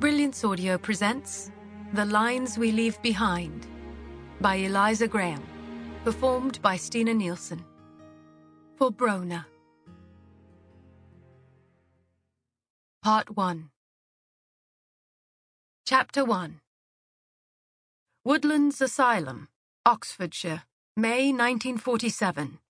Brilliance Audio presents The Lines We Leave Behind by Eliza Graham, performed by Stina Nielsen. For Brona. Part 1. Chapter 1. Woodlands Asylum, Oxfordshire, May 1947.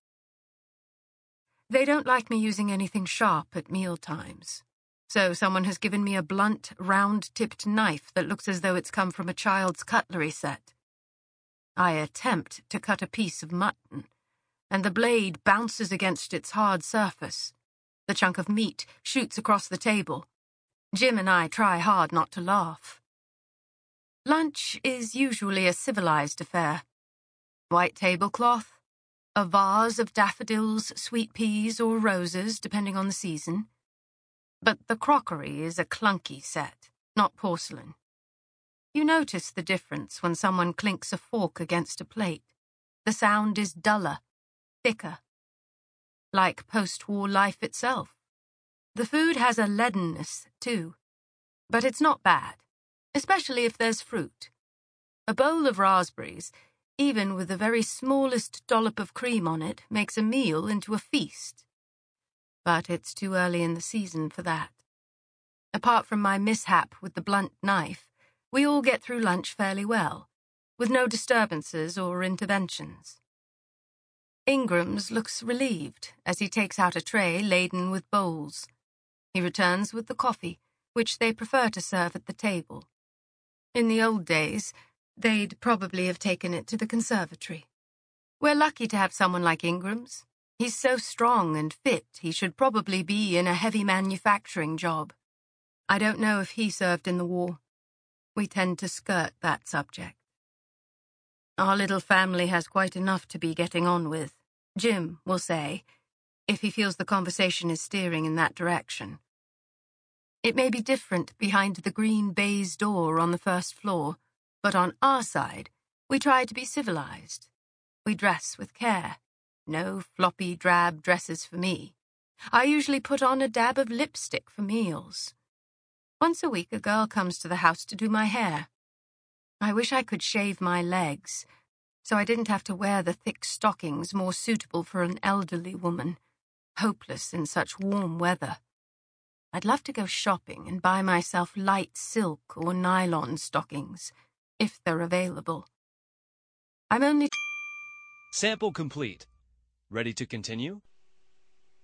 They don't like me using anything sharp at meal times. So someone has given me a blunt, round-tipped knife that looks as though it's come from a child's cutlery set. I attempt to cut a piece of mutton, and the blade bounces against its hard surface. The chunk of meat shoots across the table. Jim and I try hard not to laugh. Lunch is usually a civilized affair. White tablecloth, a vase of daffodils, sweet peas, or roses, depending on the season. But the crockery is a clunky set, not porcelain. You notice the difference when someone clinks a fork against a plate. The sound is duller, thicker. Like post-war life itself. The food has a leadenness, too. But it's not bad, especially if there's fruit. A bowl of raspberries, even with the very smallest dollop of cream on it, makes a meal into a feast. But it's too early in the season for that. Apart from my mishap with the blunt knife, we all get through lunch fairly well, with no disturbances or interventions. Ingrams looks relieved as he takes out a tray laden with bowls. He returns with the coffee, which they prefer to serve at the table. In the old days, they'd probably have taken it to the conservatory. We're lucky to have someone like Ingrams. He's so strong and fit, he should probably be in a heavy manufacturing job. I don't know if he served in the war. We tend to skirt that subject. Our little family has quite enough to be getting on with, Jim will say, if he feels the conversation is steering in that direction. It may be different behind the green baize door on the first floor, but on our side, we try to be civilized. We dress with care. No floppy, drab dresses for me. I usually put on a dab of lipstick for meals. Once a week, a girl comes to the house to do my hair. I wish I could shave my legs, so I didn't have to wear the thick stockings more suitable for an elderly woman, hopeless in such warm weather. I'd love to go shopping and buy myself light silk or nylon stockings, if they're available. I'm only... Sample complete. Ready to continue?